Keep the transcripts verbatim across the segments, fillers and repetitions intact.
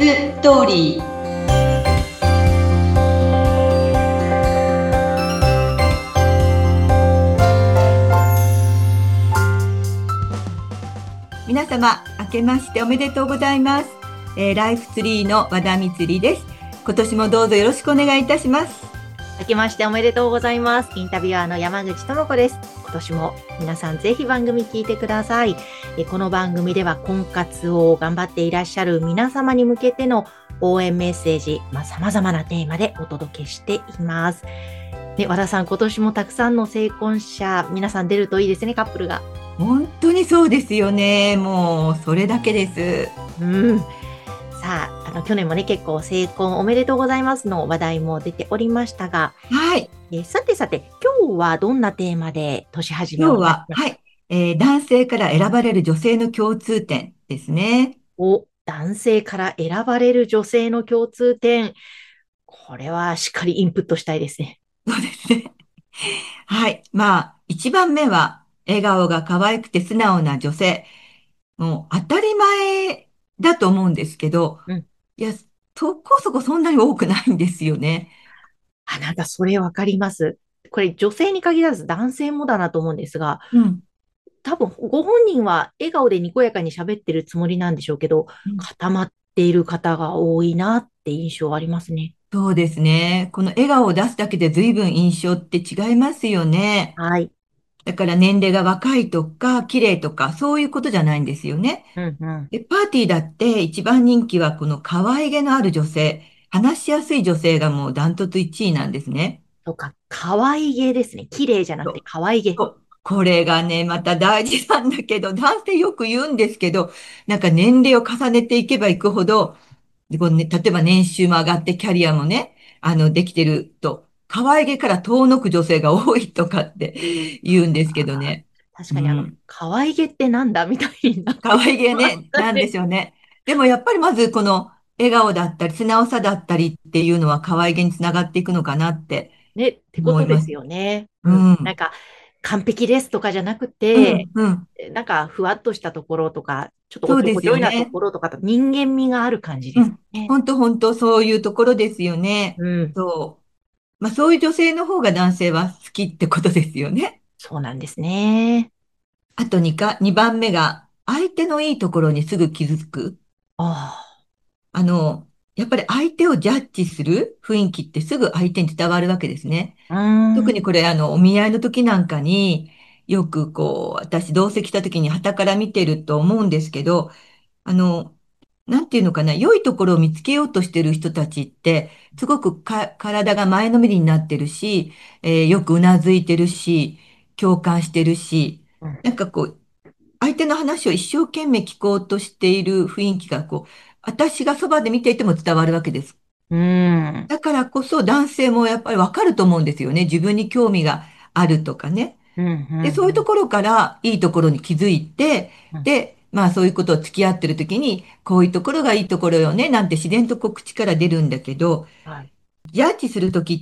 ストーリー。皆様明けましておめでとうございます、えー、ライフツリーの和田光です。今年もどうぞよろしくお願いいたします。 明けましておめでとうございます。インタビュアーの山口智子です。今年も皆さんぜひ番組聞いてください。えこの番組では婚活を頑張っていらっしゃる皆様に向けての応援メッセージ、まあ、様々なテーマでお届けしています。ね、和田さん、今年もたくさんの成婚者、皆さん出るといいですね、カップルが。 本当にそうですよね。もうそれだけです。 うん。さあ、あの、去年もね、結構成婚おめでとうございますの話題も出ておりましたが、 はい。 えさてさて、今日はどんなテーマで年始め今日をお話しは、はい、えー男性から選ばれる女性の共通点ですね。 を男性から選ばれる女性の共通点。これはしっかりインプットしたいですね。 そうですね。はい。まあ、一番目は、笑顔が可愛くて素直な女性。もう当たり前だと思うんですけど、 うん。 いや、そこそこそんなに多くないんですよね。 あ、なんかそれわかります。これ女性に限らず男性もだなと思うんですが、 うん。 多分ご本人は笑顔でにこやかに喋ってるつもりなんでしょうけど、 うん、 固まっている方が多いなって印象ありますね。 そうですね。この笑顔を出すだけで随分印象って違いますよね。 はい。 だから年齢が若いとか、綺麗とか、そういうことじゃないんですよね。 うんうん。 で、パーティーだって一番人気はこの可愛げのある女性、話しやすい女性がもうダントツいちいなんですね。 とか、可愛げですね。綺麗じゃなくてそう可愛げ。 こ、これがね、また大事なんだけど、男性よく言うんですけど、なんか年齢を重ねていけばいくほど、でこうね、例えば年収も上がってキャリアもね、あの、できてると、可愛げから遠のく女性が多いとかって言うんですけどあーね。 確かにあの、 うん。 可愛げってなんだみたいになって可愛げきまね、なんですね。 しょうね。でもやっぱりまずこの笑顔だったり、素直さだったりっていうのは可愛げにつながっていくのかなってね、ってこ思います。 とですよね。 ううん。なんん。 か、完璧ですとかじゃなくて、 うん、うん。 なんか、ふわっとしたところとか、ちょっとそうですよおっちょこちょいなとね。 ころとか、人間味がある感じですうん。 ね。 本当本当そういうところですよね。 うん。 そう。まあそういう女性の方が男性は好きってことですよね。 そうなんですね。 あとにか、にばんめが、相手のいいところにすぐ気づく。 ああの、やっぱり相手をジャッジする雰囲気ってすぐ相手に伝わるわけですね。 あ。うーん。 特にこれ、あの、お見合いの時なんかに、よくこう、私同席した時に傍から見てると思うんですけど、あの、なんていうのかな、良いところを見つけようとしてる人たちって、すごくか体が前のめりになってるし、えーよくうなずいてるし、共感してるし、 うん。 なんかこう、相手の話を一生懸命聞こうとしている雰囲気が、こう、私がそばで見ていても伝わるわけです。 うーん。 だからこそ男性もやっぱりわかると思うんですよね。自分に興味があるとかね。 うん。うで、そういうとん。 ころからいいところに気づいて、 うん。 で、まあそういうことを付き合ってる時に、こういうところがいいところよね、なんて自然とこう口から出るんだけど、 はい。 ジャッジする時って、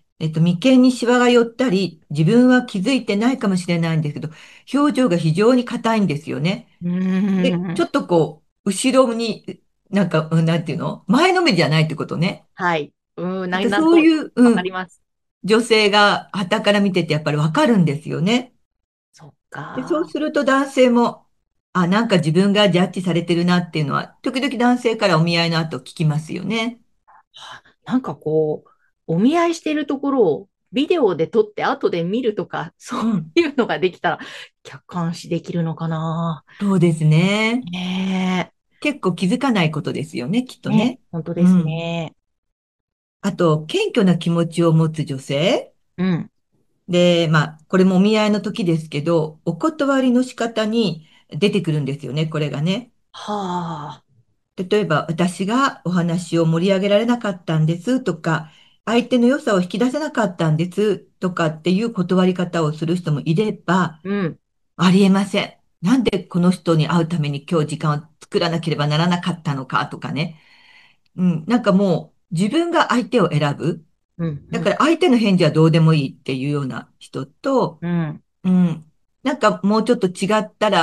えっと、眉間にシワが寄ったり、自分は気づいてないかもしれないんですけど、表情が非常に硬いんですよね。 うーで、ちょん。 っとこう、後ろに、なんか、うんなんていうの前のめりじゃないってことね。 はい。うーん。な、 だってなんと、 そういう、うん、 わかります。 女性が傍から見ててやっぱりわかるんですよね。 そっで、そうか。 すると男性も、あ、なんか自分がジャッジされてるなっていうのは、時々男性からお見合いの後聞きますよね。 はなんかこう、お見合いしてるところをビデオで撮って後で見るとか、そううん。 いうのができたら客観視できるのかな。 そうですね。 ね結構気づかないことですよね、きっえ、ね、 とね。 本当ですうん。 ね。 あと、謙虚な気持ちを持つ女性。 うん。 で、まあ、これもお見合いの時ですけど、お断りの仕方に出てくるんですよね、これがね。 はあ。 例えば、私がお話を盛り上げられなかったんですとか、相手の良さを引き出せなかったんですとかっていう断り方をする人もいれば、 うん。 ありえません。なんでこの人に会うために今日時間を作らなければならなかったのかとかね。うん、なんかもう自分が相手を選ぶ。 うん。うん。 だから相手の返事はどうでもいいっていうような人と、 うん。 うん。なんかもうちょっと違ったら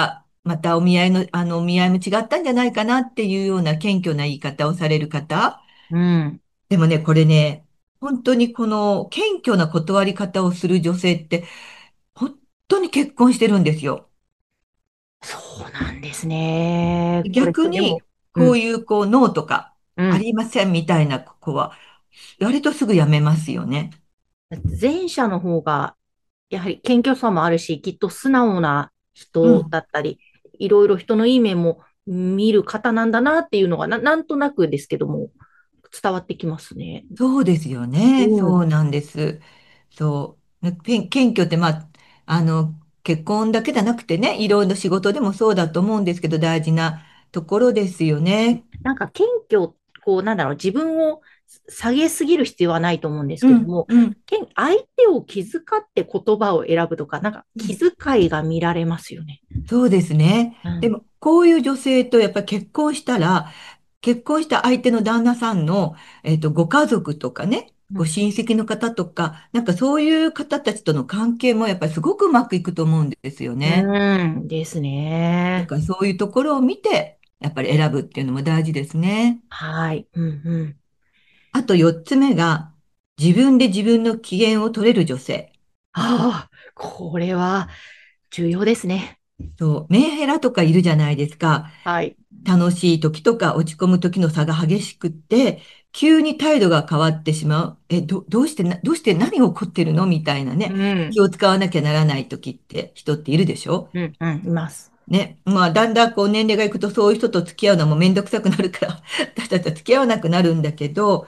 またお見合いの、あの、お見合いも違ったんじゃないかなっていうような謙虚な言い方をされる方。 うん。 でもね、これね、本当にこの謙虚な断り方をする女性って、本当に結婚してるんですよ。 そうなんですね。これってでも、 逆に、 うん、 こういう、こう、ノーとか、あうん。 りませんみたいな子は、割とすぐ辞めますよね。 前者の方が、やはり謙虚さもあるし、きっと素直な人うん。 だったり、いろいろ人のいい面も見る方なんだなっていうのがな、なんとなくですけども、伝わってきますね。 そうですよね。 うん。 そうなんです。そう。けん謙虚って、まあ、あの、結婚だけじゃなくてね、いろいろ仕事でもそうだと思うんですけど、大事なところですよね。 なんか謙虚、こう、なんだろう、自分を下げすぎる必要はないと思うんですうん、 けども、 うん、 けん相手を気遣って言葉を選ぶとか、なんか気うん。 遣いが見られますよね。 そうですね。 うん。 でも、こういう女性とやっぱり結婚したら、結婚した相手の旦那さんの、えっと、ご家族とかね、 うん。 ご親戚の方とか、なんかそういう方たちとの関係もやっぱりすごくうまくいくと思うんですよね。 うんですね。 だからそういうところを見て、やっぱり選ぶっていうのも大事ですね。 はい。うんうん。 あと四つ目が、自分で自分の機嫌を取れる女性。 ああ、これは重要ですね。 そう、メンヘラとかいるじゃないですか。 はい。 楽しい時とか落ち込む時の差が激しくって、急に態度が変わってしまう。え、ど、どうしてな、どうして何が起こってるのみたいなね。 うん。 気を使わなきゃならない時って人っているでしょ？ うんうん。います。 ね。まあ、だんだんこう年齢がいくとそういう人と付き合うのもめんどくさくなるから私たちは付き合わなくなるんだけど、 うん。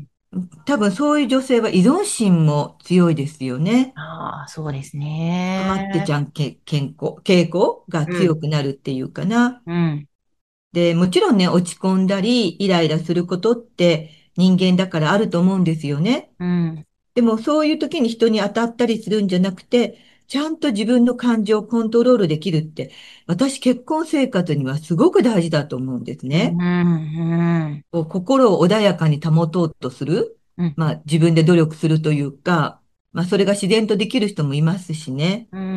多分そういう女性は依存心も強いですよね。 ああ、そうですかってちね。 ゃんけ健康、傾向がうん。 強くなるっていうかな。 うん。 で、もちろんね、落ち込んだり、イライラすることって人間だからあると思うんですよね。 うん。 でもそういう時に人に当たったりするんじゃなくて、ちゃんと自分の感情をコントロールできるって、私結婚生活にはすごく大事だと思うんですうん。 ね。 うん。 こう心を穏やかに保とうとする。 うん。 まあ自分で努力するというか、まあそれが自然とできる人もいますしね。 うん。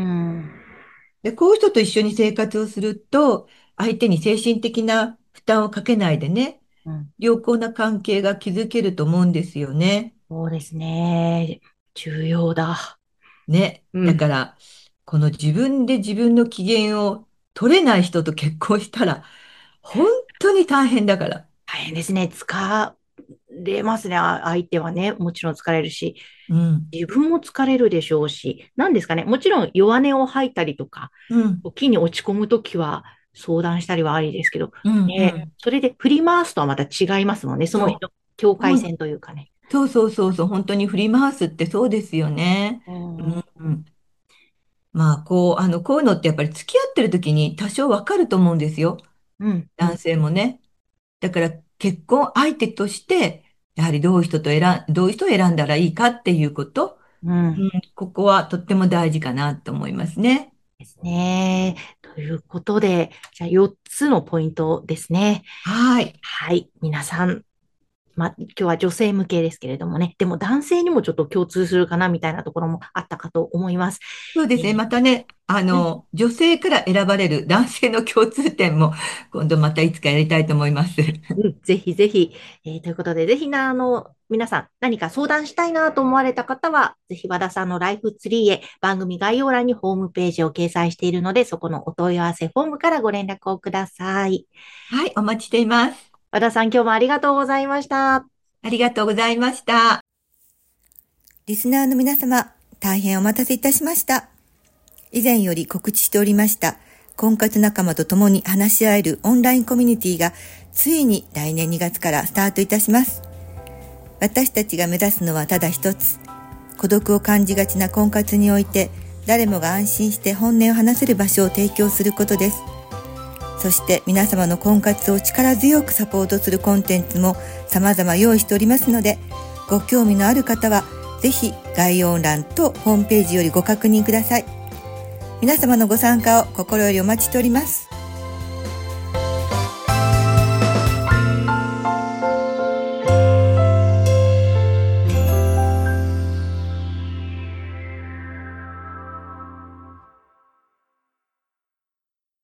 で、こういう人と一緒に生活をすると、相手に精神的な負担をかけないでね、 うん。 良好な関係が築けると思うんですよね。 そうですね。重要だ。 ね。 うん。 だから、この自分で自分の機嫌を取れない人と結婚したら、本当に大変だから。 大変ですね。疲れますね。あ相手はね、もちろん疲れるし、 うん、 自分も疲れるでしょうし、何ですかね。もちろん弱音を吐いたりとか、 うん、 時に落ち込むときは相談したりはありですけど、 うん、うね、 ん。 それで振り回すとはまた違いますもんね。そのそ人、境う。ほん、 界線というかね。 そうそうそうそう。本当に振り回すってそうですよね。 うん、うん、 うん、うん。まあ、こう、あの、こういうのってやっぱり付き合ってる時に多少わかると思うんですよ。 うん、 男性もね。だから結婚相手として、やはりどういう人と選ん、どういう人を選んだらいいかっていうこと、 うん。 うん、ここはとっても大事かなと思いますね。 ですね。ということで、じゃあよっつのポイントですね。 はい。 はい。皆さん、まあ、今日は女性向けですけれどもね。でも男性にもちょっと共通するかなみたいなところもあったかと思います。 そうですね。 えーまたね、あうんの、女性から選ばれる男性の共通点も今度またいつかやりたいと思います。 うん、ぜひぜひ、えーということで、ぜひな、あの、皆さん何か相談したいなと思われた方は、ぜひ和田さんのライフツリーへ番組概要欄にホームページを掲載しているので、そこのお問い合わせフォームからご連絡をください。 はい、お待ちしています。 和田さん、今日もありがとうございました。 ありがとうございました。リスナーの皆様、大変お待たせいたしました。以前より告知しておりました婚活仲間と共に話し合えるオンラインコミュニティがついに来年にがつからスタートいたします。私たちが目指すのはただ一つ、孤独を感じがちな婚活において誰もが安心して本音を話せる場所を提供することです。そして皆様の婚活を力強くサポートするコンテンツも様々用意しておりますので、ご興味のある方はぜひ概要欄とホームページよりご確認ください。皆様のご参加を心よりお待ちしております。